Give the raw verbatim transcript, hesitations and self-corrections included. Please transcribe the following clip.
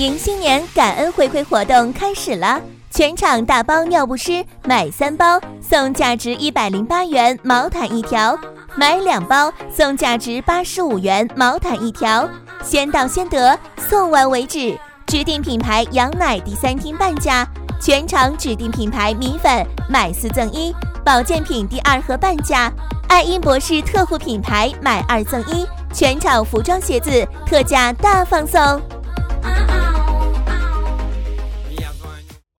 迎新年感恩回馈活动开始了，全场大包尿不湿，买三包送价值一百零八元毛毯一条，买两包送价值八十五元毛毯一条，先到先得，送完为止。指定品牌羊奶第三厅半价，全场指定品牌米粉买四赠一，保健品第二盒半价，爱因博士特护品牌买二赠一，全场服装鞋子特价大放送。